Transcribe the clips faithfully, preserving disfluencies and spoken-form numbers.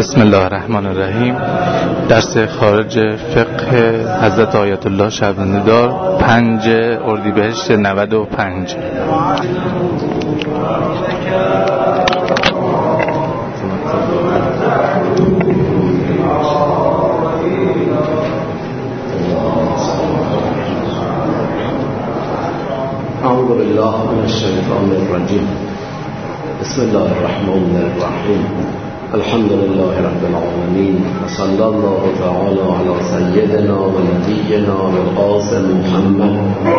بسم الله الرحمن الرحیم. درس خارج فقه حضرت آیت الله شب‌نگار پنج اردیبهشت نود و پنج. اعوذ بالله من الشیطان الرجیم. بسم الله الرحمن الرحیم. الحمد لله رب العالمین و صلی الله تعالی علی سیدنا و نبینا القاسم محمد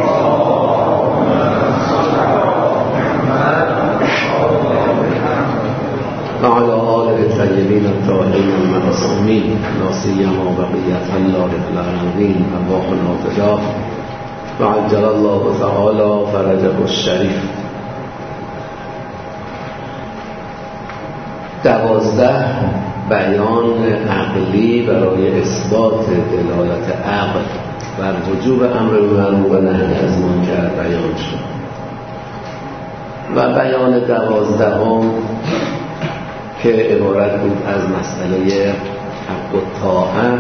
و علی آله الطیبین الطاهرین المعصومین لا سیما بقیة الله فی الارضین ارواحنا فداه و عجل الله تعالی فرجه الشریف. دوازده بیان عقلی برای اثبات دلالت عقل بر وجوب امر بالمعروف و نهی از منکر بیان شد و بیان دوازدهم که عبارت بود از مسئله حق و طاعت،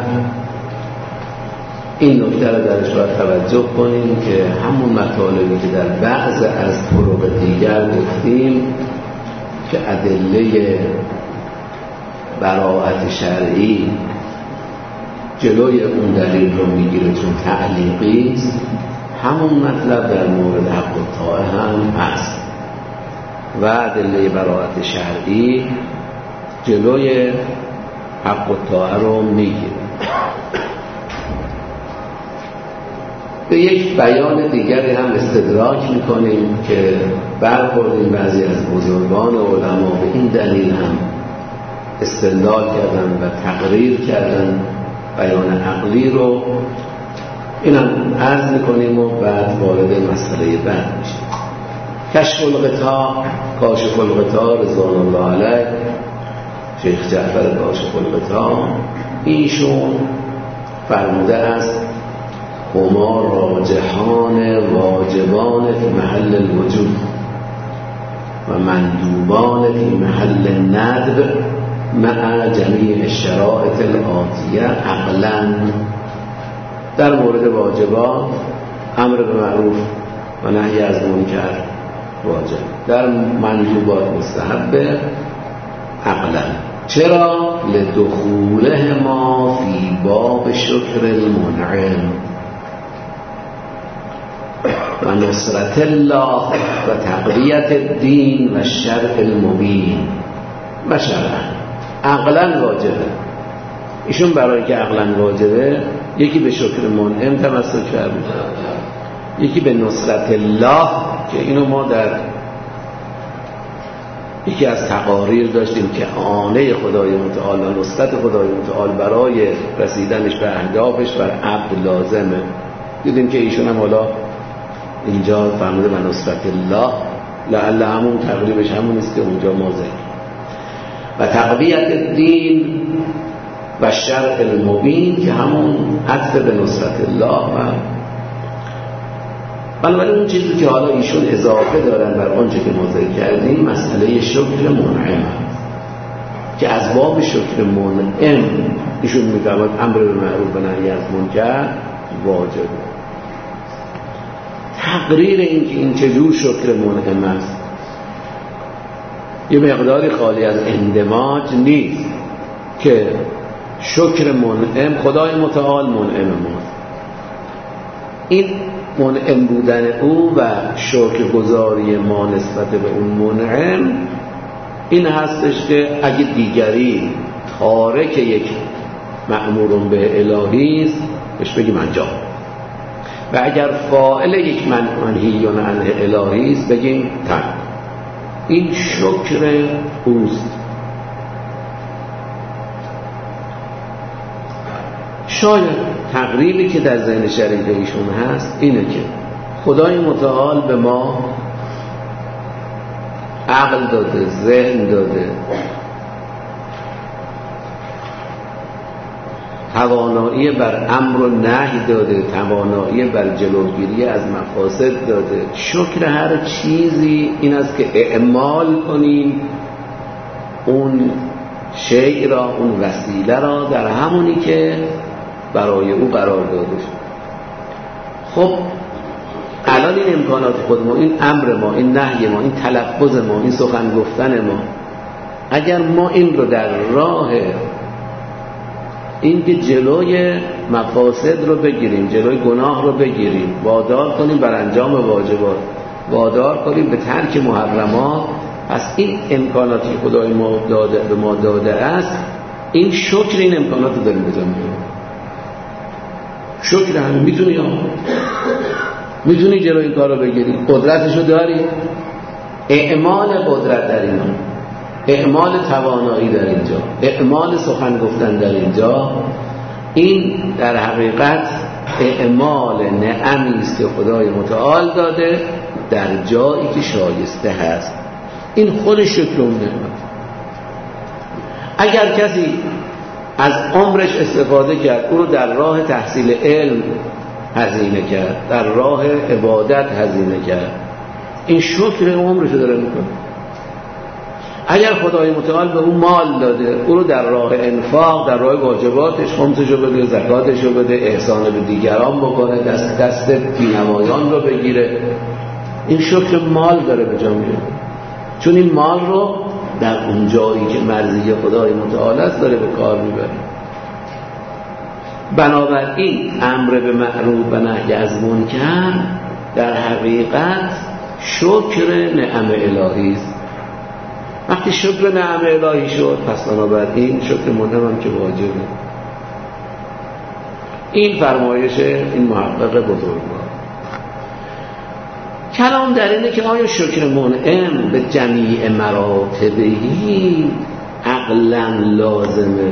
این نکته رو درش باید توجه کنیم که همون مطالبی که در بعض از طرق دیگر گفتیم که ادله براءت شرعی جلوی اون دلیل رو میگیره چون تعلیقی است، همون مطلب در مورد حق و طاعه هم هست و ادله براءت شرعی جلوی حق و طاعه رو میگیره. به یک بیان دیگری هم استدراک میکنیم که برخوردیم بعضی از بزرگان و علما به این دلیل هم استدلال کردن و تقریر کردن بیان عقلی رو، این هم عرض میکنیم و بعد وارد مسئله بعد میشیم. کشف الغطا، کاشف الغطا رضوان الله علیه، شیخ جعفر کاشف الغطا، ایشون فرموده است هما راجحان واجبان فی محل الوجوب و مندوبان فی محل الندب مع جمیع الشرائط الآتیه عقلا. در مورد واجبات امر به معروف و نهی از منکر واجب، در مندوبات مستحب عقلا. چرا؟ لدخوله ما فی باب شکر المنعم و نصرت الله و تقویت الدین و شرع المبین و شرعا. عقلا واجبه. ایشون برای که عقلا واجبه یکی به شکر منعم تمسک فرمود، یکی به نصرت الله که اینو ما در یکی از تقاریر داشتیم که آنه خدای متعال و نصرت خدای متعال برای رسیدنش به اهدافش بر عبد لازمه. دیدیم که ایشون هم حالا اینجا فرموده به نصرت الله، لعل همون تقریبش همون است که اونجا ما زدیم. و تقویت دین و شرع المبین که همون عطف به نصرت الله. و بنابراین اون چیزی که حالا ایشون اضافه دارن بر آنچه که ما ذکر کردیم مسئله شکر منعم که از باب شکر منعم ایشون میگوید امر به معروف و نهی از منکر واجبه. تقریر این که این چجور شکر منعم است یه مقداری خالی از اندماج نیست که شکر منعم خدای متعال منعم ماست. این منعم بودن او و شکر گذاری ما نسبت به اون منعم این هستش که اگه دیگری تارک یک مأمور به الهی است بهش بگیم انجام، و اگر فاعل یک منهی عنه الهی است بگیم ترک. این شکر اوست. شاید تقریبی که در ذهن شریف ایشون هست اینه که خدای متعال به ما عقل داده، ذهن داده، توانایی بر امر و نهی داده، توانایی بر جلوگیری از مفاسد داده. شکر هر چیزی این است که اعمال کنیم اون شیء را، اون وسیله را در همونی که برای او قرار داده شد. خب الان این امکانات خود ما، این امر ما، این نهی ما، این تلفظ ما، این سخن گفتن ما، اگر ما این رو در راه این که جلوی مفاسد رو بگیریم، جلوی گناه رو بگیریم، وادار کنیم بر انجام واجبات، وادار کنیم به ترک محرمات، پس این امکاناتی که خدای ما داده به ما داده است، این شکر این امکانات رو داریم بجا میکنیم. شکر همین میتونی یا میتونی جلوی این کار رو بگیری، قدرتشو داری، اعمال قدرت در اینا، اعمال توانایی در اینجا، اعمال سخن گفتن در اینجا، این در حقیقت اعمال نعمی است که خدای متعال داده در جایی که شایسته هست. این خود شکر و نعمت. اگر کسی از عمرش استفاده کرد، او رو در راه تحصیل علم هزینه کرد، در راه عبادت هزینه کرد، این شکر عمرش رو داره میکنه. اگر خدای متعال به اون مال داده، او رو در راه انفاق، در راه واجباتش، خمسشو بده، زکاتشو بده، احسان به دیگران بکنه، دست دست بی‌نوایان رو بگیره، این شکر مال داره به جا میاره، چون این مال رو در اون جایی که مرضی خدای متعال است داره به کار میبره. بنابراین امر به معروف و نهی از منکر در حقیقت شکر نعم الهی است. وقتی شکر نعم الهی شد، پس بنابراین شکر منعم هم که واجبه. این فرمایش این محقق بزرگوار. کلام در اینه که آیا شکر منعم به جمیع مراتبهی عقلا لازمه،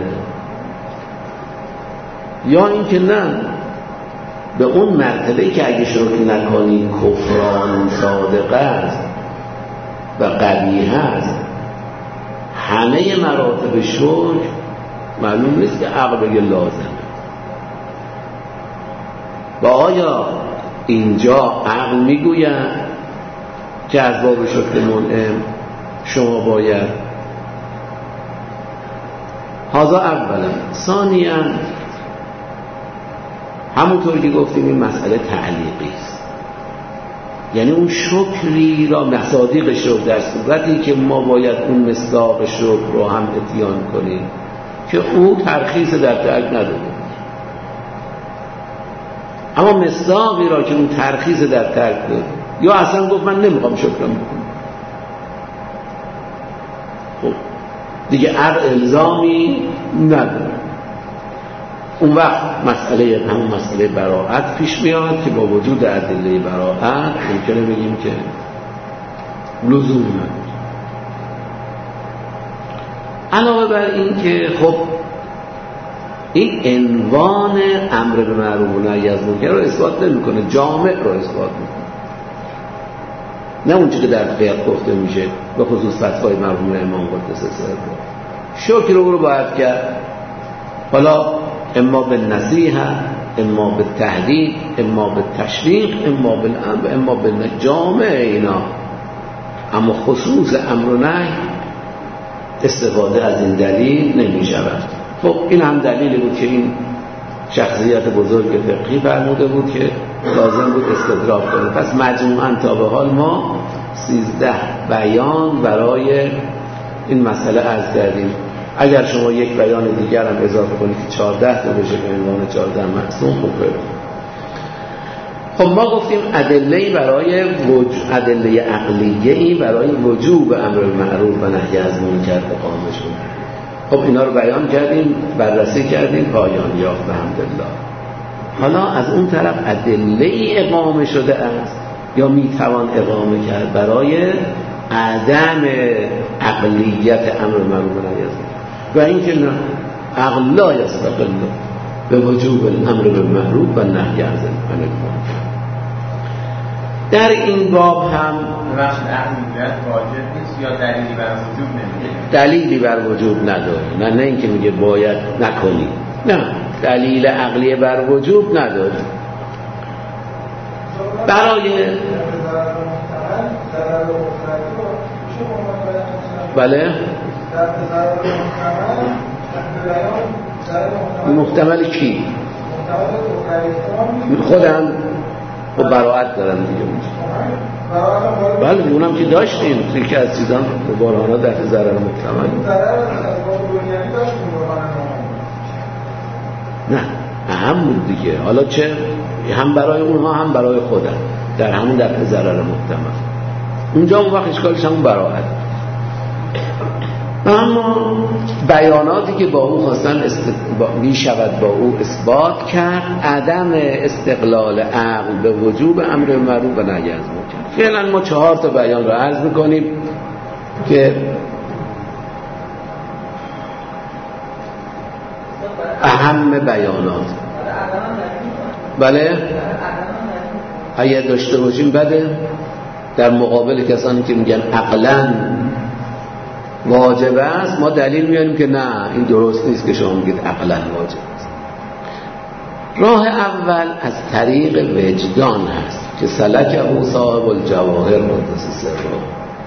یا اینکه نه، به اون مرتبه‌ای که اگه شکر نکنی کفران صادقه است و قبیح است، همه مراتب شکر معلوم نیست که عقل بگه لازمه. و آیا اینجا عقل میگوید که از باب شکر منعم شما باید هذا اولا. ثانیاً همونطور که گفتیم این مسئله تعلیقی است، یعنی اون شکری را مصادیق شکر در صورتی که ما باید اون مصداق شکر رو هم اتیان کنیم که او ترخیص در ترک نداره، اما مصداقی را که اون ترخیص در ترک داره، یا اصلا گفت من نمیخوام شکرم بکنم، خب دیگه هر الزامی نداره. اون وقت مسئله همون مسئله براءت پیش میاد که با وجود ادله براءت ممکنه بگیم که لزوم نداره. علاوه بر این که خب این عنوان امر به معروف و نهی از منکر رو اثبات نمیکنه، جامع رو اثبات میکنه، نه اون چیزی که در فقه گفته میشه به خصوص فتوای مرحوم امام قدس سره. شکر رو باید کرد، حالا اما به نصیحه، اما به تهدید، اما به تشویق، اما به امر، اما به جامع اینا. اما خصوص امر و نهی استفاده از این دلیل نمی شود. خب این هم دلیلی بود که این شخصیت بزرگ فقهی فرموده بود که لازم بود استدراک کنه. پس مجموعاً تا به حال ما سیزده بیان برای این مسئله عرض کردیم. اگر شما یک بیان دیگر هم اضافه کنید که چهارده تا بشه به عنوان چهارده معصوم خوبه. خب ما گفتیم ادله برای وجوب، ادله عقلیه‌ای برای وجوب امر بالمعروف و نهی از منکر اقامه شد. خب اینا رو بیان کردیم، بررسی کردیم، پایان یافت الحمدلله. حالا از اون طرف ادله اقامه شده است یا میتوان اقامه کرد برای عدم عقلیت امر بالمعروف و نهی از منکر، و اینکه نه، عقل لا یستقل به وجوب الامر بالمعروف و نهی از منکر. در این باب هم بخش عقلیت واجب نیست یا دلیلی بر وجوب نمیده؟ دلیلی بر وجوب نداره، نه نه اینکه میگه باید نکنی، نه، دلیل عقلی بر وجوب نداره. برای بله محتمل کی؟ خودم و براعت دارن دیگه اونجا. بله اونم که داشتیم توی که از چیزان بارهانا در ضرر محتمل. نه اهم بود دیگه. حالا چه هم برای اونها هم برای خودم در همون در ضرر محتمل. اونجا اون وقت اشکالش همون براعت. اما بیاناتی که با او خواستن است... با... می شود با او اثبات کرد عدم استقلال عقل به وجوب امر معروف و نهی از منکر. فعلا ما چهار تا بیان رو عرض میکنیم که اهم بیانات. بله اگه داشته باشیم بده در مقابل کسانی که میگن عقلاً واجب است ما دلیل میاریم که نه این درست نیست که شما میگید عقلاً واجب است. راه اول از طریق وجدان هست که سلک او صاحب الجواهر قدس سره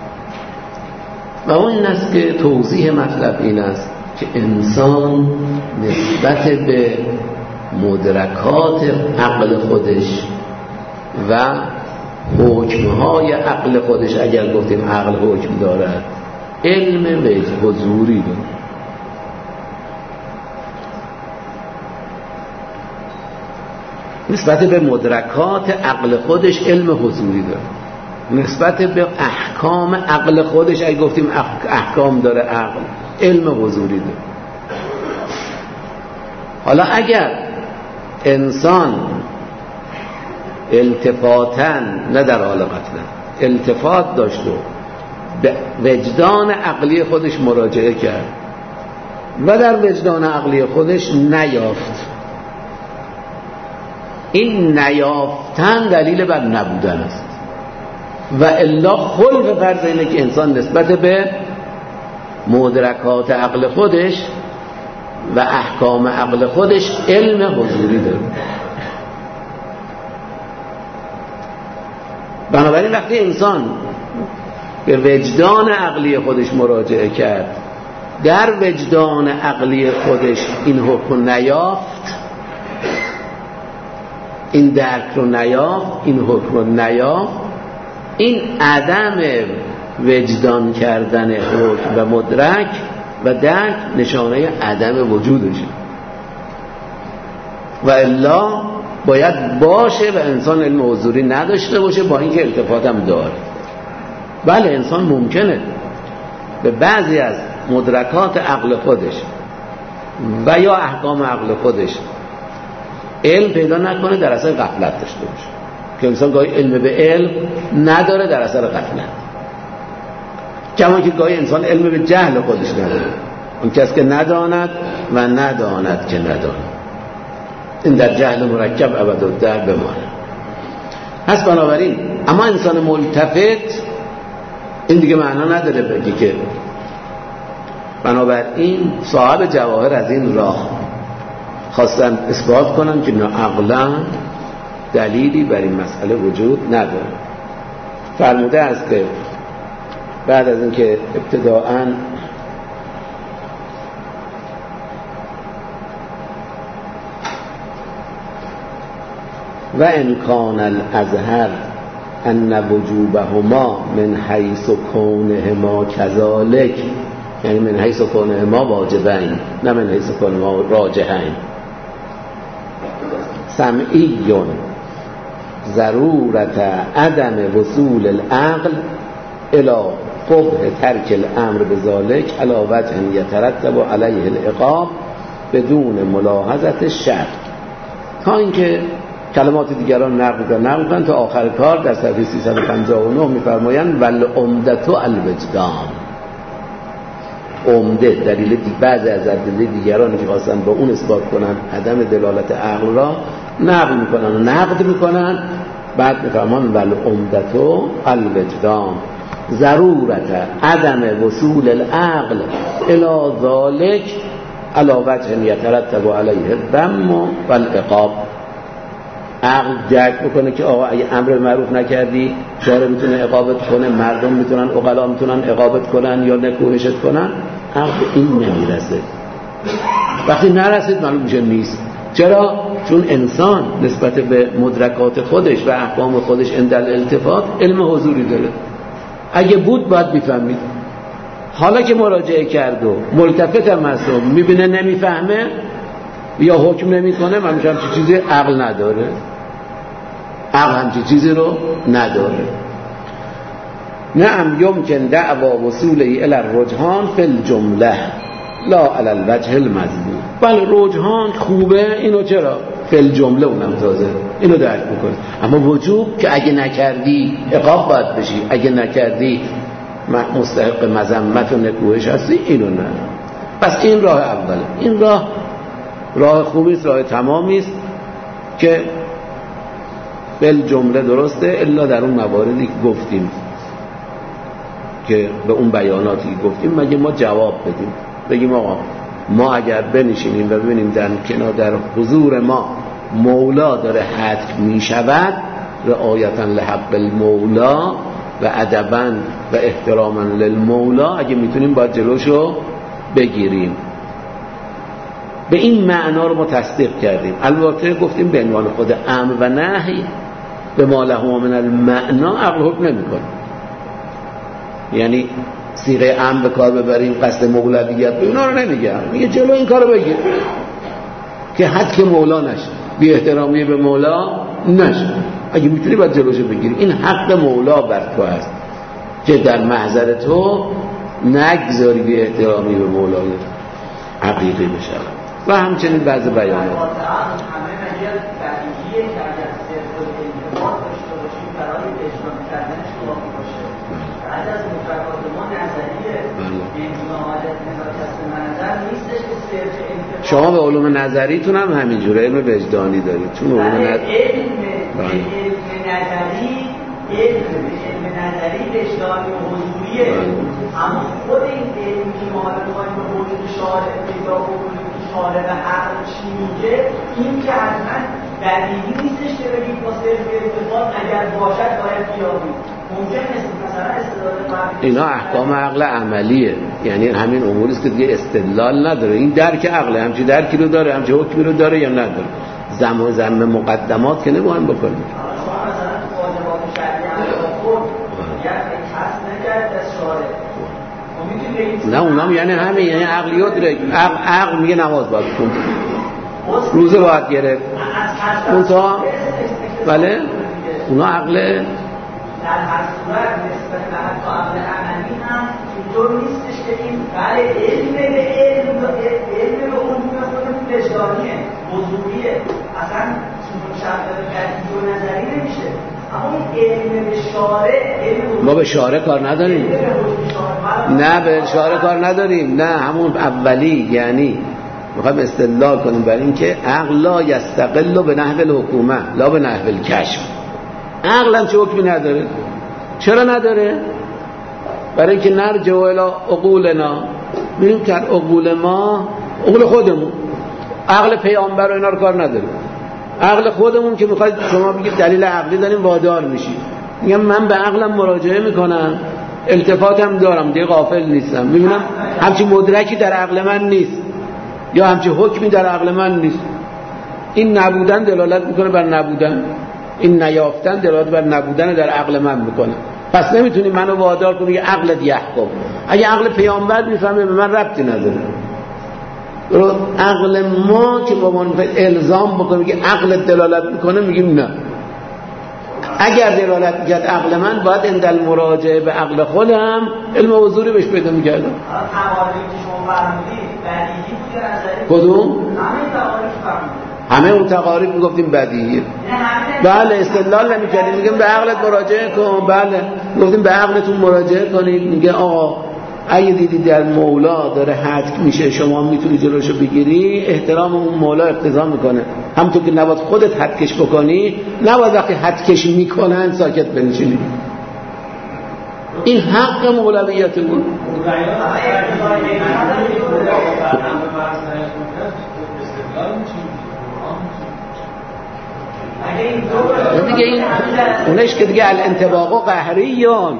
و اون این است که توضیح مطلب این است که انسان نسبت به مدرکات عقل خودش و حکمهای عقل خودش، اگر گفتیم عقل حکم دارد، علم حضوری داره. نسبت به مدرکات عقل خودش علم حضوری داره. نسبت به احکام عقل خودش اگه گفتیم احکام داره عقل، علم حضوری داره. حالا اگر انسان التفاتاً نه در حال قتل التفات داشت و به وجدان عقلی خودش مراجعه کرد و در وجدان عقلی خودش نیافت، این نیافتن دلیل بر نبودن است و الا خلق فرض اینه که انسان نسبت به مدرکات عقل خودش و احکام عقل خودش علم حضوری داره. بنابراین وقتی انسان به وجدان عقلی خودش مراجعه کرد، در وجدان عقلی خودش این حکم نیافت، این درک رو نیافت، این حکم رو نیافت، این عدم وجدان کردن حکم و مدرک و درک نشانه عدم وجودشه و الا باید باشه و انسان علم حضوری نداشته باشه با اینکه التفات هم داره. بله انسان ممکنه به بعضی از مدرکات عقل خودش و یا احکام عقل خودش علم پیدا نکنه، در اثر غفلت داشته باشه که انسان گاهی علم به علم نداره در اثر غفلت، کما که گاهی انسان علم به جهل خودش نداره، اون کس که نداند و نداند که نداند، این در جهل مرکب ابدالدهر بمانه. پس بنابراین اما انسان ملتفت این دیگه معنا نداره بگی که. بنابراین صاحب جواهر از این راه خواستن اثبات کنن که عقلا دلیلی بر این مسئله وجود نداره. فرموده است که بعد از اینکه ابتداءً و امکان الازهر ان وجوبهما من حیث کونهما کذالک، یعنی من حیث کونهما واجبین نه من حیث کونهما راجحین. سمعیون ضرورت عدم وصول العقل الى قبح ترک الامر بذالک علی وجه یترتب علیه العقاب بدون ملاحظت الشرع، تا اینکه کلمات دیگران نقل کردن نقل کردن تا آخر کار در صفحه سیصد و پنجاه و نه می‌فرمایند ول عمدة الوجدان. عمده دلیل دی بعضی از ادله دیگران که خواستن با اون اثبات کنن عدم دلالت عقل را نقل میکنن و نقد میکنن، بعد میفرمان ول عمدة الوجدان ضرورت عدم وصول العقل الى ذلك علی وجه یترتب علیه الذم والعقاب. عقل درک بکنه که آقا اگه امر معروف نکردی شارع میتونه عقابت کنه، مردم میتونن، عقلا میتونن عقابت کنن یا نکوهشت کنن، عقل این نمیرسه. وقتی نرسید معلوم میشه نیست. چرا؟ چون انسان نسبت به مدرکات خودش و احکام خودش عند الالتفات علم حضوری داره. اگه بود باید میفهمید. حالا که مراجعه کرد و ملتفت هم هست و میبینه نمیفهمه یا حکم نمیکنه، من میشم چی چیزی عقل نداره. عقل همچی چیزی رو نداره. نعم یمکن دعوا وصوله الی الرجحان فی الجمله لا علی الوجه المذموم. بله رجحان خوبه، اینو چرا؟ فی الجمله اونم تازه اینو درک میکنه. اما وجوب که اگه نکردی عقاب باید بشی، اگه نکردی مستحق مذمت و نکوهش هستی، اینو نه. پس این راه اوله. این راه راه خوبی است، راه تمامی است که بل جمله درسته، الا در اون مواردی که گفتیم که به اون بیاناتی که گفتیم مگه ما جواب بدیم بگیم آقا ما اگر بنشینیم و ببینیم در کنار در حضور ما مولا داره حتم می شود رعایتا لحق المولا و ادبا و احتراما للمولا، اگه میتونیم باید جلوشو بگیریم. به این معنا رو ما تصدیق کردیم. البته گفتیم به عنوان خود امر و نهی به ما له من المعنا عقل حکم نمیکنه. یعنی صیغه امر به کار ببریم، قصد مولویت به اینا رو نمیگم، میگه جلو این کارو بگیر که حد که مولا نشه، بی احترامی به مولا نشه. اگه میتونی باید جلوشو بگیری. این حق مولا بر تو هست که در محضر تو نگذاری بی احترامی به مولا حقیقی بشه. و همچنین بعض بیانات شما به علوم نظریتون هم همینجوره، علم وجدانی دارید. چون علوم نظری علم نظری علم نظری وجدانی و حضوریه، اما خود این علمی که ما می‌خوایم به وجود شارع پیدا کنیم، شارع و عقل چی میگه، این که حتما دلیلی نیستش که بگید با صرف اتفاق اگر باشد باید بیابید. ممکن است مثلا استدلال اینا احکام عقل عملیه، یعنی همین اموری است که دیگه استدلال نداره. این درک عقل همچی درکی رو داره، همچی حکمی رو داره یا نداره. زم و زم مقدمات که نمی‌خوایم بکنیم. شما مثلا واجبات شرعی انجام خود یا کسب نکرد از شارع، نه اونام یعنی همین، یعنی عقلیات داره. عقل, عقل میگه نماز باید کن، روزه باید گرفت، اون تا بله اونا عقله. در هر صورت نسبت به حتی عقل عملی هم اینطور نیستش که این برای علم به علم علم به علوم خودمون وجدانیه، حضوریه، اصلا شرط بدیهی و نظری نمیشه. اما این علم به شارع، ما به شارع کار نداریم، نه به شارع کار نداریم، نه همون اولی، یعنی میخوایم استدلال کنیم بر این که عقل لا یستقل به نحو الحکومه لا به نحو الکشف. عقل هم چه حکمی نداره. چرا نداره؟ برای اینکه نرجع الی عقولنا، میریم که عقول ما، عقول خودمون، عقل پیامبر و اینا رو کار نداره. عقل خودمون که میخواید شما بگید دلیل عقلی داریم وادار میشید، میگم من به عقلم مراجعه میکنم، التفاتم دارم، دیگه غافل نیستم، میبینم همچی مدرکی در عقل من نیست یا همچی حکمی در عقل من نیست. این نبودن دلالت میکنه بر نبودن، این نیافتن دلالت بر نبودن در عقل من میکنه. پس نمیتونی منو وادار کنی که عقلت یحکم. اگه عقل پیامبر میفهمه به من ربطی نداره. عقل ما که با من الزام بکنه که عقلت دلالت میکنه، میگیم نه. اگر دلالت میکرد عقل من، باید عند المراجعه به عقل خودم علم حضوری بهش پیدا میکردم. تعاریفی که شما فرمودید بدیهی بود یا نظری؟ کدوم؟ همه تعاریف فرمودید. همه اون تقاریب میگفتیم بدیهیه. بله استدلال نمی‌کردیم، میگیم به عقلت مراجعه کن. بله گفتیم به عقلتون مراجعه کنید. میگه آقا اگه دیدی در مولا داره حد میشه، شما میتونی جلوشو بگیری، احترام اون مولا اقتضا میکنه. همونطور که نباید خودت حدکش بکنی، نباید وقتی حدکش میکنن ساکت بنشینی. این حق مولویت بود. اگه این دیگه این اونش که دیگه الانطباق قهریون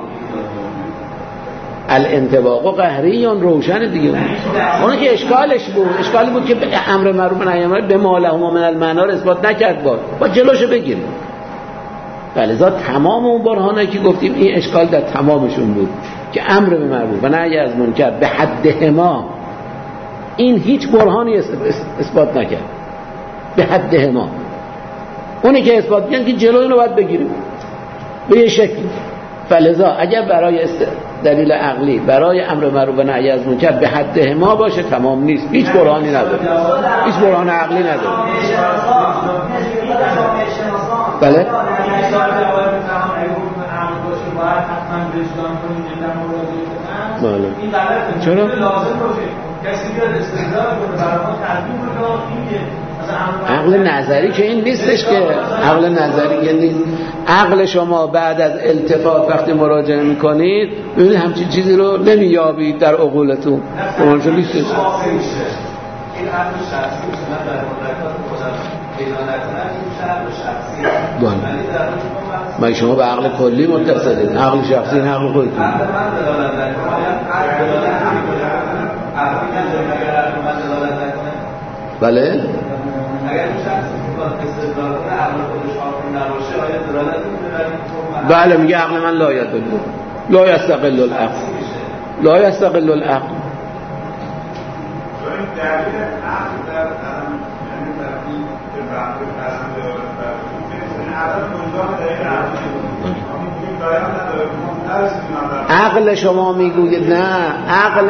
الانطباق قهریون روشن دیگه. اون که اشکالش بود اشکالی بود که امر معروف و نهی عن منکر به ما لهم من المنع رو اثبات نکرد بود با جلوشو بگیریم. ولذا تمام اون برهانایی که گفتیم این اشکال در تمامشون بود که امر به معروف و نهی از منکر به حدهما این هیچ برهانی اثبات نکرد به حدهما. اونی که اثبات میکنه که جلوی اینو باید بگیریم به یه شکلی. فلذا اگر برای است... دلیل عقلی برای امر معروف و نهی از منکر به حدهما باشه تمام نیست، هیچ برهانی نداره، هیچ برهان عقلی نداره. بله بله چرا؟ کسی بیاد استدلال کنه برای ما ترجیح کنه عقل نظری که این نیستش که عقل نظری که نیست. عقل شما بعد از التفات وقتی مراجعه میکنید ببینید همچین چیزی رو نمیابید در عقولتون. اونجا نیستش. این عقل شخصی نه در مدرکات خودم پیدا نکنن این عقل شخصی. ما شما به عقل کلی متصلید، عقل شخصی نه عقل خودتون. بله اگر اون شخص استدلال کنه عقل خودش حاکم نباشه آیا دلالت می‌کنه؟ بله میگه عقل من لا یدل لا یستقل العقل لا یستقل العقل. عقل شما میگوید نه عقل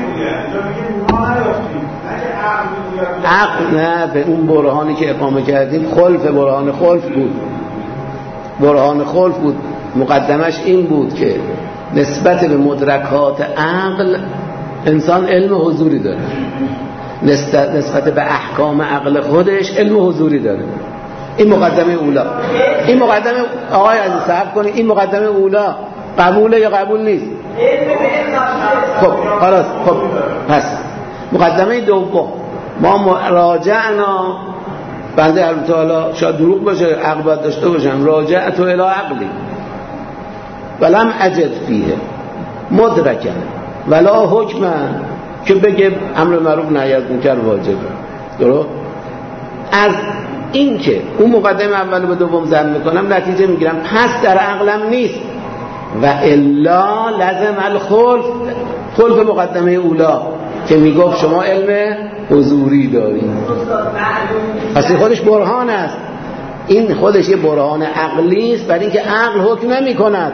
عقل نه به اون برهانی که اقامه کردیم خلف برهان خلف بود. برهان خلف بود مقدمش این بود که نسبت به مدرکات عقل انسان علم حضوری داره، نسبت به احکام عقل خودش علم حضوری داره. این مقدمه اولا. این مقدمه آقای عزیز صبر کنید، این مقدمه اولا قبوله یا قبول نیست؟ خب خلاص خب پس مقدمه دوم ما مراجعنا بنده البته حالا شاید دروغ باشه عقل باید داشته باشم راجعت الی عقلی ولم اجد فیه مدرکا ولا حکما که بگه امر معروف نهی از منکر واجبه. درست؟ از این که اون مقدمه اول به دوم ضم میکنم نتیجه میگیرم پس در عقلم نیست و الا لازم الخلف خلف مقدمه اولا که میگفت شما علم حضوری دارید. پس این خودش برهان است. این خودش یه برهان عقلی است برای اینکه عقل حکم نمی کند.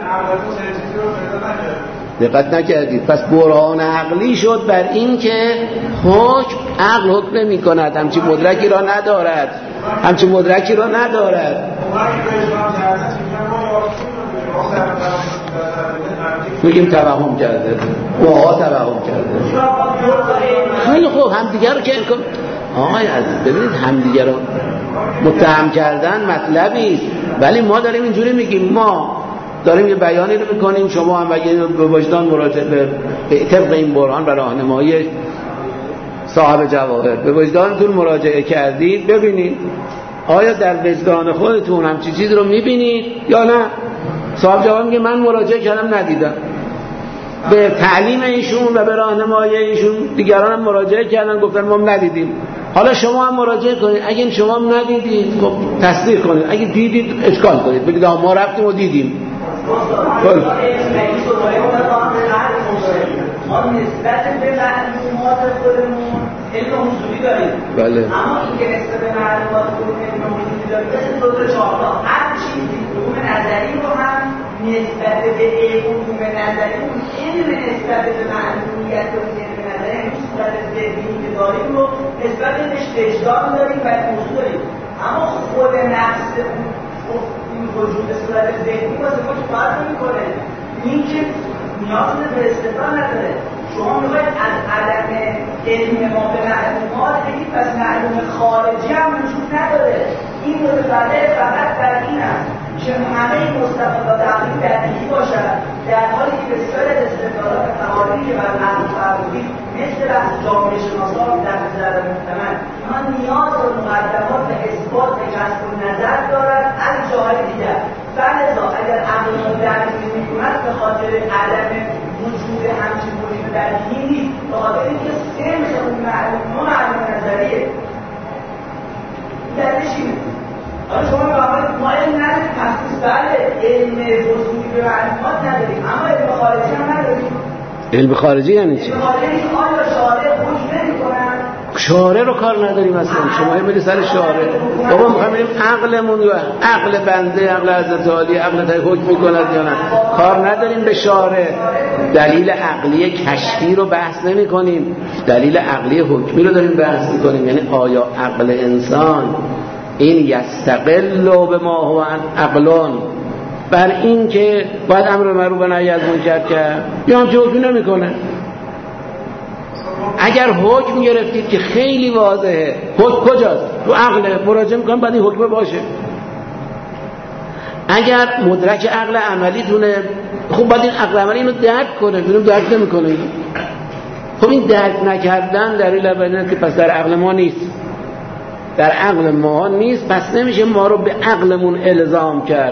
دقت نکردید. پس برهان عقلی شد بر اینکه حکم عقل حکم نمی کند، همچین مدرکی را ندارد، همچین مدرکی را ندارد. میگیم توهم کرده، اوها توهم کرده. خیلی خوب همدیگر رو که این کن آقای عزیز ببینید همدیگر رو متهم کردن مطلبی است، ولی ما داریم اینجوری میگیم، ما داریم یه بیانی رو میکنیم، شما هم اگه به وجدان مراجعه به طبق این برهان و راهنمایی صاحب جواهر به وجدانتون مراجعه کردید، ببینید آیا در وجدان خودتون همچین چیز رو میبینید یا نه. صاحب جواب میگه من مراجعه کردم ندیدم. به تعلیم ایشون و به راهنمایی ایشون دیگران هم مراجعه کردن گفتن ما هم ندیدیم. حالا شما هم مراجعه کنید، اگه شما هم ندیدید خب تصدیق کنید، اگه دیدید اشکال کنید بگید ما رفتیم و دیدیم. خب ما نسبت به معلومات خودمون علم حضوری داریم. بله. اما این که نسبت به معلومات خودمون علم حضوری داریم مثل دو تا چهارتا هر چیزی علوم نظری رو هم نسبت به علوم نظری اون علم نسبت به معلومیت و علم نظری نسبت به ذهنی که داریم رو نسبت بهش وجدان داریم و موضوع داریم. اما خود نفس این وجود صورت ذهنی واسه ما فرق نمی‌کنه. این که نیاز به استفاده نداره. شما میخواید از عدم علم ما به معلومات بگید پس معلوم خارجی هم وجود نداره. این متفاوت فقط در این است که همه این مستقلات عقلی بدیهی باشد، در حالی که بسیار از استدلالات تعاریفی که بر عقل فرمودید مثل بحث جامعه شناسان در نظر محتمل اینا نیاز به مقدمات و اثبات کسب نظر دارد از جاهای دیگر. خاطر عدم وجود همچین موجود بدیهی نیست، به خاطر اینکه سنخ اون معلوم ما معلوم نظریه درش اینه. حالا شما می‌فرمایید ما علم نداریم، پس بله علم وصولی به معلومات نداریم، اما علم خارجی هم نداریم. علم خارجی یعنی چی؟ علم خارجی یعنی آیا شارع حکم نمی‌کنن؟ شارع رو کار نداریم اصلا. شما همین سر شارع بابا می‌خوایم ببینیم عقلمون و عقل بنده، عقل حضرت عالی، عقل تا حکم می‌کند یا نه. کار نداریم به شارع. دلیل عقلی کشفی رو بحث نمی‌کنیم، دلیل عقلی حکمی رو داریم بحث می‌کنیم. یعنی آیا عقل انسان این یستقل به ما هو عقلان بر این که باید امر معروف و نهی از منکر کرد یا هم حکم نمی‌کنه؟ اگر حکم گرفتید که خیلی واضحه، حکم کجاست؟ تو عقل مراجعه میکنم باید این حکم باشه. اگر مدرک عقل عملی تونه، خب باید این عقل عملی اینو درک کنه، اینو درک نمیکنه. خب این درک نکردن دلیل بر اینه که پس در عقل ما نیست، در عقل ما نیست، پس نمیشه ما رو به عقلمون الزام کرد.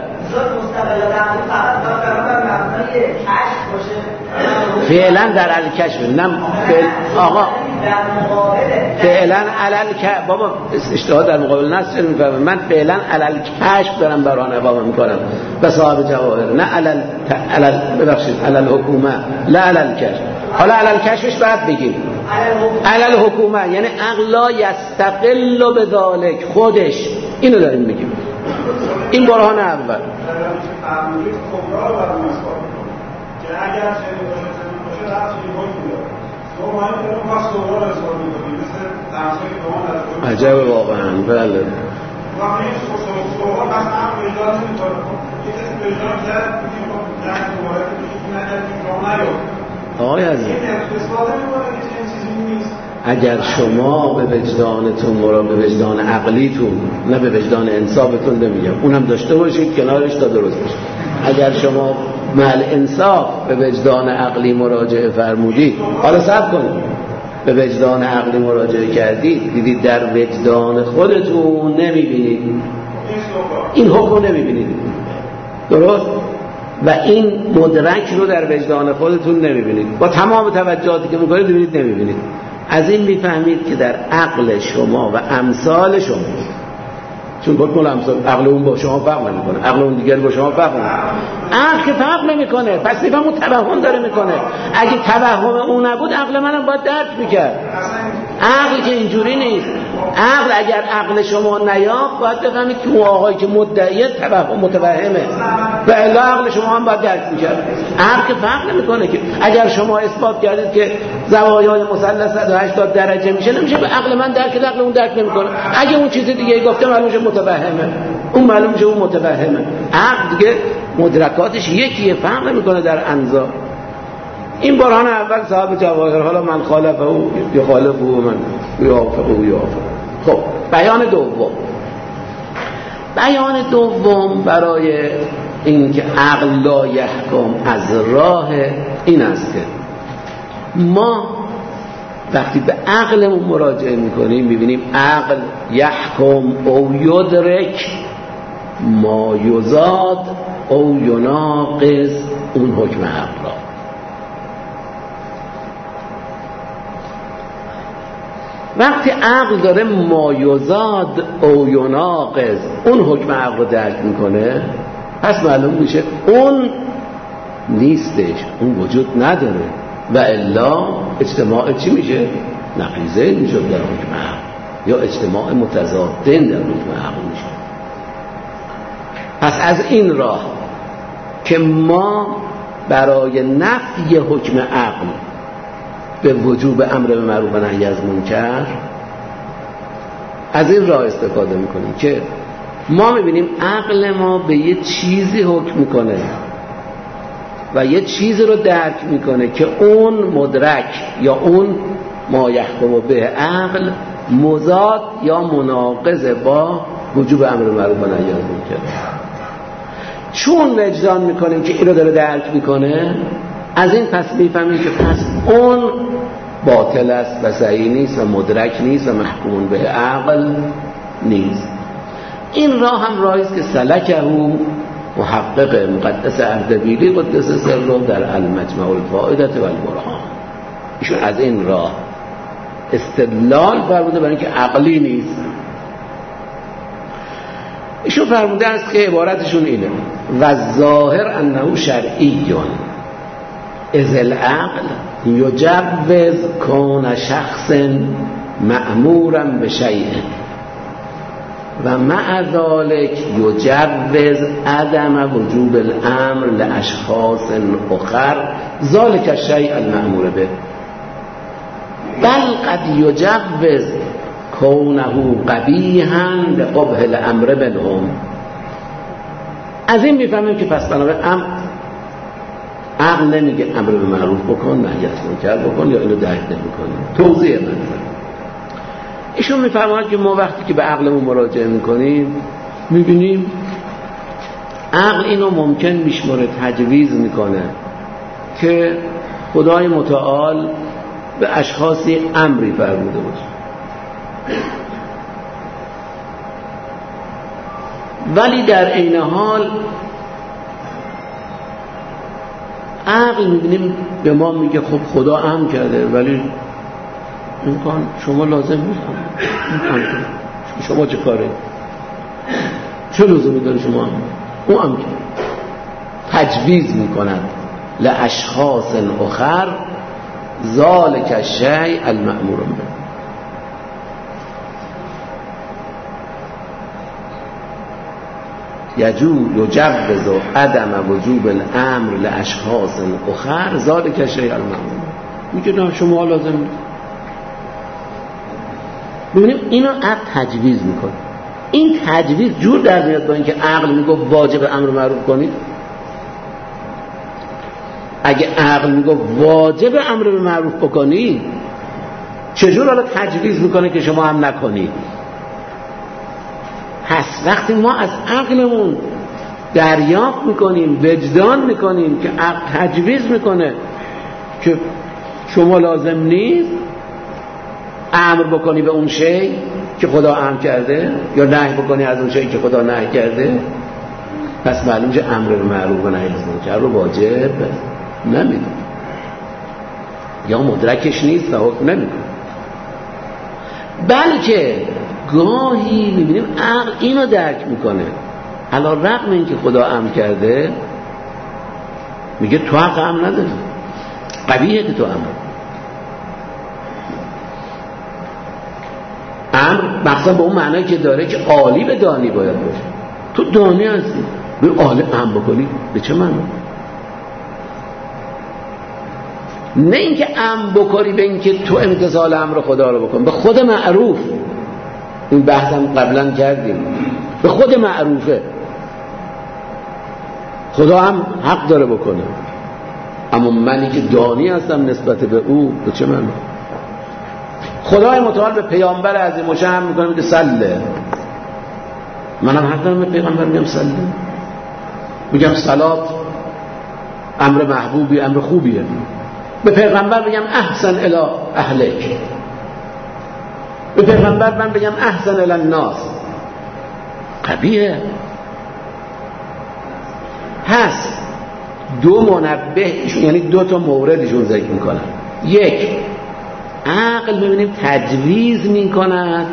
فعلا در الکشف نه آقا، فعلا علل ک بابا اشتها در مقابل نص چه میفهمم؟ من فعلا علل کشف دارم بران اقامه میکنم به صاحب جواهر، نه علل علل ببخشید علل حکومه، نه علل کشف. حالا علل کشفش بعد بگیم علل حکومه، یعنی عقل یستقل به ذالک، خودش اینو داریم میگیم. این برهان اول که اگر چنین باشه چنین باشه رفت چنین باشه میاد تو مهم که اون وقت صورا رو اصفار میکنی مثل درسایی که دوان از عجب واقعا. بله وقتی این صورا بس هم وجدان نمیکنه، یه کسی وجدان کرد میگیم که درک مبارک میگیم نکرد که راه نیاد آقای عزیز، این اثبات نمیکنه که چنین چیزی نیست. اگر شما به وجدانتون مرا به وجدان عقلیتون نه به وجدان انصافتون نمیگم، اونم داشته باشید کنارش تا درست بشه. اگر شما مال انصاف به وجدان عقلی مراجعه فرمودید، حالا صبر کنید، به وجدان عقلی مراجعه کردید دیدید در وجدان خودتون نمیبینید این حکم رو نمیبینید، درست؟ و این مدرک رو در وجدان خودتون نمیبینید، با تمام توجهاتی که میکنید ببینید نمیبینید. از این میفهمید که در عقل شما و امثال شما، چون بود مال امثال عقل اون با شما فرق نمیکنه، عقل اون دیگر با شما فرق نمیکنه، عقل که فرق نمیکنه، پس میفهم اون توهم داره میکنه. اگه توهم اون نبود عقل منم باید درک میکرد. عقل که اینجوری نیست. عقل اگر عقل شما نیافت باید بفهمید که اون آقایی که مدعیه توهم متوهمه و الا عقل شما هم باید درک میکرد. عقل که فرق نمیکنه که اگر شما اثبات کردید که زوایای مثلث صد و هشتاد درجه میشه، نمیشه به عقل من درک عقل اون درک نمیکنه. اگه اون چیز دیگه گفته معلوم میشه متوهمه، اون معلوم میشه اون متوهمه. عقل دیگه مدرکاتش یکیه، فرق نمیکنه در انزا. این برهان اول صاحب جواهر، حالا من خالفه او یخالفه او من یوافقه او یوافقه. خب بیان دوم، بیان دوم برای اینکه عقل لا یحکم از راه این است که ما وقتی به عقلمون مراجعه میکنیم میبینیم عقل یحکم او یدرک ما یزاد او یناقض اون حکم عقل را. وقتی عقل داره مایزاد او یناقض اون حکم عقل رو درک میکنه، پس معلوم میشه اون نیستش، اون وجود نداره و الا اجتماع چی میشه؟ نقیضه میشه در حکم عقل، یا اجتماع متضادین در حکم عقل میشه. پس از این راه که ما برای نفی حکم عقل به وجوب امر به معروف و نهی از منکر از این راه استفاده میکنیم که ما میبینیم عقل ما به یه چیزی حکم میکنه و یه چیزی رو درک میکنه که اون مدرک یا اون ما یحکم به عقل مضاد یا مناقض با وجوب امر به معروف و نهی از منکر. چون وجدان میکنیم که این رو داره درک میکنه، از این پس میفهمیم که پس اون باطل است و صحیح نیست و مدرک نیست و محکوم به عقل نیست. این راه هم راهی است که سلکه محقق مقدس اردبیلی قدس سره در المجمع الفائده و البرهان، ایشون از این راه استدلال فرموده برای اینکه عقلی نیست. ایشون فرموده است که عبارتشون اینه: و ظاهر انه شرعیون از العقل یجوز کون شخص مأمورا بشیء و مع ذلك یجوز عدم وجوب الامر لاشخاص اخر ذلك الشیء المأمور به، بل قد یجوز کونه قبیحا لقبح الامر منهم. از این میفهمیم که پس بنابراین امر عقل نمیگه امر به معروف بکن، نهی از منکر بکن یا اینو درک نمیکنه. توضیح من ایشون میفرماید که ما وقتی که به عقلمون مراجعه میکنیم میبینیم عقل اینو ممکن میشماره تجویز میکنه که خدای متعال به اشخاصی امری فرموده باشه، ولی در عین حال عقل میبینیم به ما میگه خب خدا امر کرده ولی امکان شما لازم نیست، شما چه کاره، چه لزومی داره شما امر؟ او امر تجویز میکند لاشخاص اخر ذالک الشیء المأمور به. یجوز یجوز عدم وجوب الامر لاشخاص اخر ذالک الشیء المأمور، میگه نه شما لازم نیست. ببینیم اینو عقل تجویز میکنه. این تجویز جور در میاد با اینکه عقل میگه واجب امر معروف کنید. اگه عقل میگه واجب امر به معروف بکنید، چجور حالا تجویز میکنه که شما هم نکنید؟ پس وقتی ما از عقلمون دریافت میکنیم، وجدان میکنیم که عقل تجویز میکنه که شما لازم نیست امر بکنی به اون شی که خدا امر کرده یا نهی بکنی از اون شی که خدا نهی کرده، پس معلوم که امر به معروف و نهی از منکر رو واجب نمیدونه یا مدرکش نیست و حکم نمیکنه. بلکه گاهی میبینیم عقل اینو درک میکنه، علی رغم اینکه خدا امر کرده میگه تو حق امر نداری، قبیحه که تو امر امر مخصوصا به اون معنی که داره که عالی به دانی باید باشه. تو دانی هستی به عالی امر بکنی به چه معنی؟ نه اینکه امر بکنی به اینکه تو امتثال امر خدا رو بکن، به خود معروف. این بحثم قبلا کردیم، به خود معروفه خدا هم حق داره بکنه، اما منی که دانی هستم نسبت به او به چه معنی؟ خدای متعال به پیامبر عظیم الشأن میگه میگه سله، منم حق دارم به پیغمبر میگم سله، میگم صلات امر محبوبی، امر خوبیه. به پیغمبر بگم احسن الی اهلک، به پیغمبر من بگم احسن الی الناس، قبیحه. پس دو منبه، یعنی دو تا موردشون ذکر میکنن. یک، عقل میبینیم تجویز میکند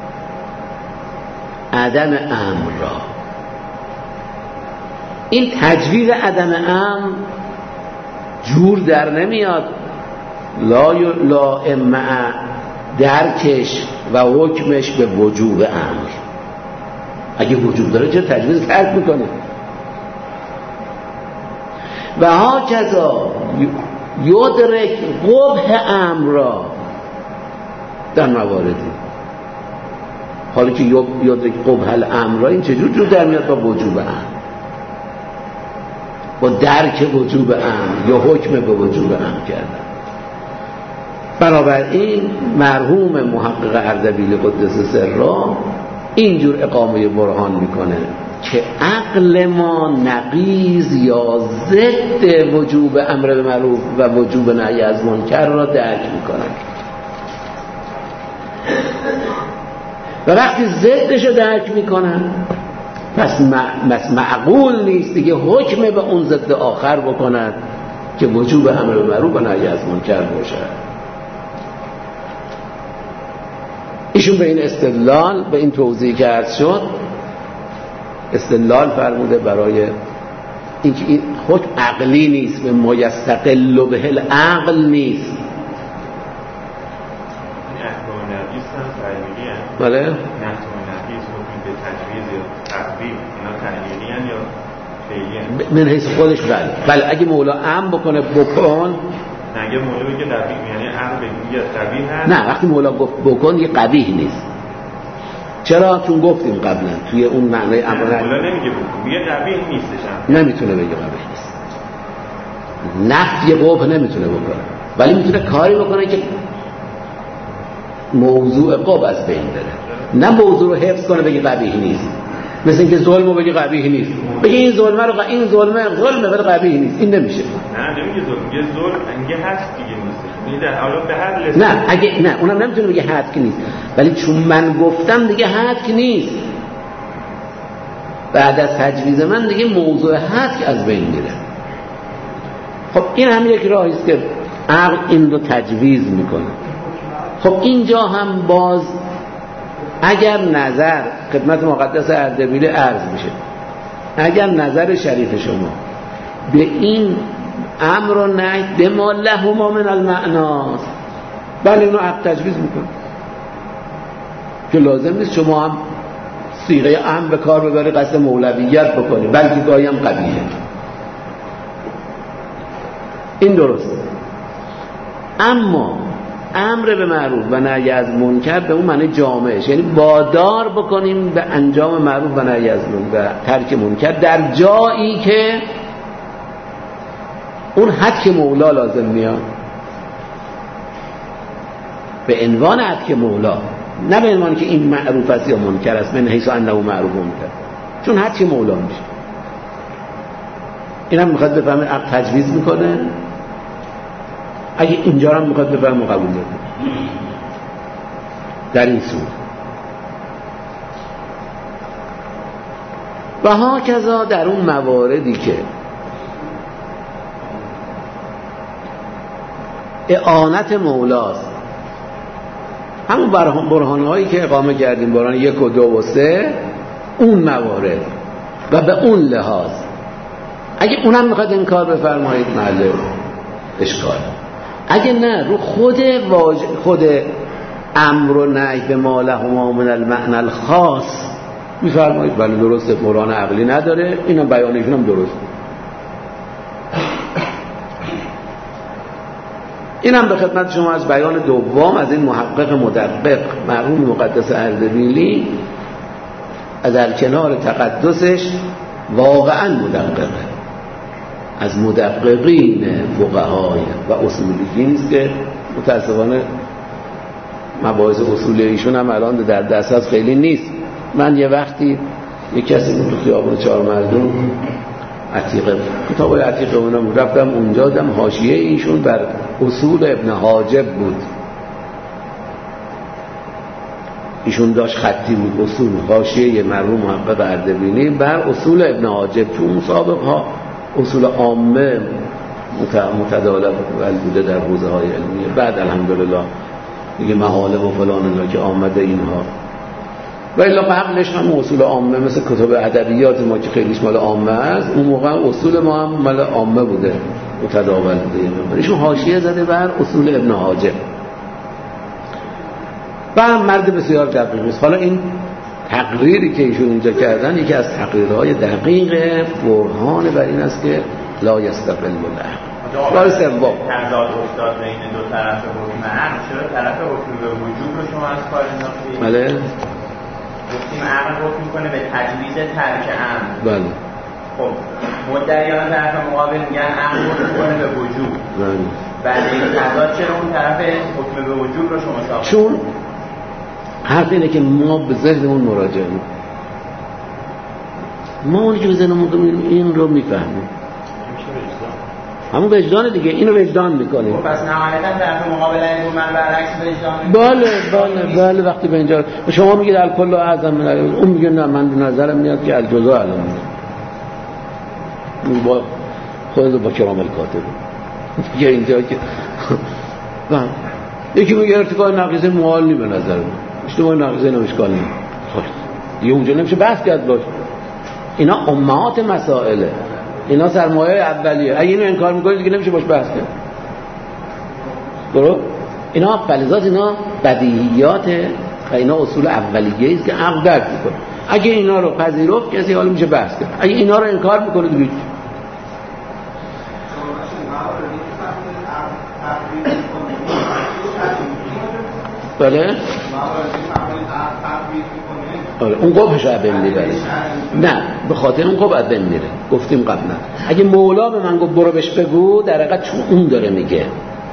عدم امر را. این تجویز عدم امر جور در نمیاد لا لا مع درکش و حکمش به وجوب امر. اگه وجوب داره چه تجویز ترک میکنه؟ و ها کذا یدرک قبح امر را در مواردی. حالا که یدرک قبح الامر را، این چجور جور در میاد با وجوب امر، با درک وجوب امر یا حکم به وجوب امر کردن. بنابراین مرحوم محقق اردبیلی قدس سره اینجور اقامه برهان میکنه که عقل ما نقیض یا ضد وجوب امر به معروف و وجوب نهی از منکر را درک میکنه و وقتی ضدش رو درک میکنن پس معقول نیست دیگه حکم به اون ضد آخر بکند که وجوب امر معروف و نهی از منکر باشد. ایشون به این استدلال، به این توضیح که عرض شد، استدلال فرموده برای اینکه این حکم عقلی نیست، به ما یستقل به العقل نیست. بله؟ نحو نحیز حکم به تجویز یا تقویم اینا تحلیلی هن یا فعلی هن؟ من حیث خودش بله بله اگه مولا امر بکنه بکن، نه اگه مولا بگه قبیح یعنی امر بگه قبیح هست؟ نه وقتی مولا گفت بکن یه قبیح نیست. چرا؟ چون گفتیم قبلا توی اون معنی امر مولا نمیگه بکن، میگه قبیح نیستش هم. نمیتونه بگه قبیح نیست. نفی قبح نمیتونه بکنه، ولی میتونه کاری بکنه که موضوع قبح از بین بره، نه موضوع رو حفظ کنه بگه قبیح نیست. مثل اینکه ظلم رو بگه قبیح نیست، بگه این ظلمه رو این ظلمه ظلمه ولی قبیح نیست، این نمیشه. نه نمیگه ظلم، یه ظلم انگه هست دیگه نیست. میده حالا به هر لحاظ نه اگه نه اونم نمیتونه بگه حد که نیست، ولی چون من گفتم دیگه حد که نیست. بعد از تجویز من دیگه موضوع حد که از بین میره. خب این هم یک راهی است که عقل این رو تجویز میکنه. خب اینجا هم باز اگر نظر خدمت مقدس اردبیلی عرض میشه، اگر نظر شریف شما به این امر و نهی بما لهما من المعناست، بله اینو عقل تجویز میکنه که لازم نیست شما هم صیغه امر به کار ببری قصد مولویت بکنی، بلکه گاهی هم قبیحه. این درسته. اما امر به معروف و نهی از منکر به اون معنی جامعش، یعنی وادار بکنیم به انجام معروف و نهی از منکر و ترک منکر در جایی که اون حد که مولا لازم میاد، به عنوان حد که مولا، نه به عنوان که این معروف است یا منکر است، من حیث انه معروف و منکر، چون حد که مولا میشه. این هم میخواد بفهمه عقل تجویز میکنه. اگه اینجا هم میخواد بفهمه قبول نکنه در این صورت. و ها کذا در اون مواردی که اعانت مولاست، همون برهان هایی که اقامه کردیم، برهان یک و دو و سه، اون موارد و به اون لحاظ اگه اونم میخواد این کار بفرمایید محل اشکال. اگه نه رو خود واج... خود امر و نهی به ما لهما من المعنى الخاص میفرمایید بله درسته، برهان عقلی نداره، اینا بیانشون هم درسته. اینم به خدمت شما از بیان دوم از این محقق مدقق مرحوم مقدس اردبیلی، در کنار تقدسش واقعا مدققه، از مدققین فقهای و اصولیین است که متاسفانه مباحث اصولی ایشون هم الان در دسترس خیلی نیست. من یه وقتی یک کسی بود تو خیابون چهارمردم عتیقه، کتابای عتیقه اونم رفتم اونجا، دم حاشیه ایشون بر اصول ابن حاجب بود. ایشون داشت خطی بود، اصول حاشیه مرحوم محقق اردبیلی بر اصول ابن حاجب. تو مسابقه ها اصول عامه متداول بوده در حوزه های علمیه. بعد الحمدلله دیگه محاله و فلان اینا که آمده اینها، و الا قبلش هم اصول عامه مثل کتاب ادبیات ما که خیلیش مال عامه است، اون موقع اصول ما هم مال عامه بوده، متداول بوده. ایشون حاشیه زده بر اصول ابن حاجب و مرد بسیار دقیقی است. حالا این تقریری که ایشون اینجا کردن یکی از تقریرهای دقیق برهان بر این است که لا یستقل بالعقل. راه سوم تضاد افتاد بین دو طرف حکم عقل، چرا طرف حکم به وجوب رو شما از کار انداختید؟ بله گفتیم عقل حکم میکنه به تجویز ترک امر. بله. خب مدعیان طرف مقابل میگن عقل حکم میکنه به وجوب. بله. بعد این تضاد چرا اون طرف حکم به وجوب رو شما ساختید؟ چون حرف اینه که ما به ذهنمون مراجعه میکنیم، ما اونی که به ذهنمون این رو میفهمیم. همون وجدان دیگه، اینو وجدان میکنیم. پس نهایتا طرف مقابل این من برعکس وجدان میکنه. بله بله بله. وقتی به اینجا شما میگید الکل اعظم من الجزء، اون میگه نه من به نظرم میاد که الجزء اعظم من. با خود با کرام الکاتب میگه اینجا که یکی میگه ارتکاب نقیضه محال نی به نظر من، اشتباه نقیضه اینم اشکال نی. خب یه اونجا نمیشه بحث کرد باش. اینا امهات مسائله، اینا سرمایه اولیه. اگه اینو انکار میکنید دیگه نمیشه باش بحث کرد. درست؟ اینا فلزات، اینا بدیهیاته و اینا اصول اولیه است که عقل درک میکنه. اگه اینا رو پذیرفت کسی حالا میشه بحث کرد. اگه اینا رو انکار میکنه دیگه بله؟ آره اون قبحش رو بین میبره. نه به خاطر اون قبح بین میره. گفتیم قبلا اگه مولا به من گفت برو بهش بگو، در حقیقت چون اون داره میگه.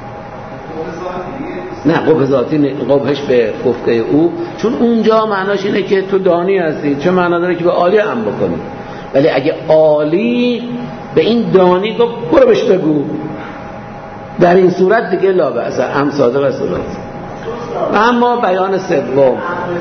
نه قبح ذاتی نه، قبحش به گفته او، چون اونجا معناش اینه که تو دانی هستی. چه معنا داره که به عالی هم بکنی؟ ولی اگه عالی به این دانی گفت برو بهش بگو، در این صورت دیگه لا بأس، هم صادق است. و اما بیان سوم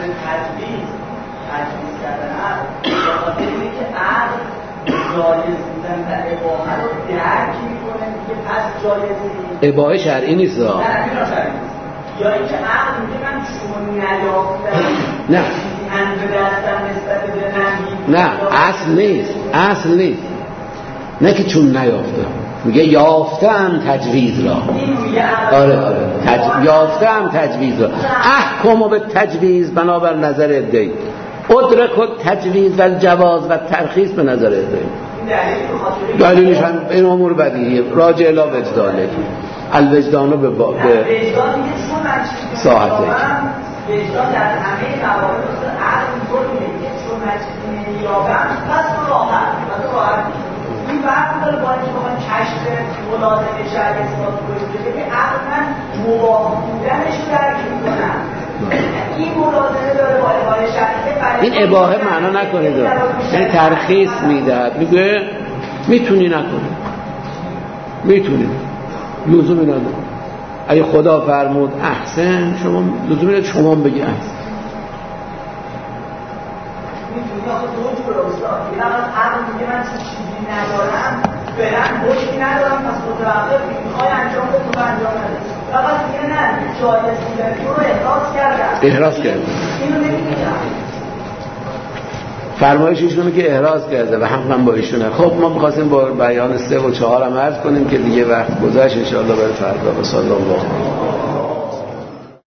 اباحه شرعی نیست. یا اینکه عقل میگه من شما نیافتم نه هم به دستم نسبت به نمی نه اصل نیست، اصل نیست. نه که چون نیافتم، میگه یافتم تجویز را. آره آره تج... یافتم تجویز را. احکم به تجویز بنابر نظر ادعی، ادرک و تجویز و جواز و ترخیص به نظر ادعی. دلیلش هم این امور بدیهیه. راجع الی وجدانه، الوجدانو به با... به ساعته وجدان در همه موارد عقل می‌کنه که چون من چیزی نمی‌یابم پس تو راحت پس راحت این وقت داره با اینکه بخوام کشف ملازمه شرعی اثبات کنیم که عقل من مباح بودنش رو درک می‌کنم. این ملازمه داره با اباحه شرعی. این اباحه معنا نکنید، یعنی ترخیص میدهد، میگه میتونی نکنی، میتونی، لزومی نداره. اگه خدا فرمود احسن، شما لزومی نداره شما بگی احسن. میتونی آخه دو جور استاد یه نقل عقل میگه من چیزی ندارم، برم بشی ندارم، پس متوقف میخوای انجام بده تو انجام نده. فقط میگه نه جایز بودن تو رو احراز کردم، احراز کردم، اینو نمیگم. فرمایش ایشونه که احراز کرده و حق من با ایشونه. خب ما می‌خواستیم با بیان سه و چهار هم عرض کنیم که دیگه وقت گذشت، ان شاء الله برای فردا. و صلی الله علیه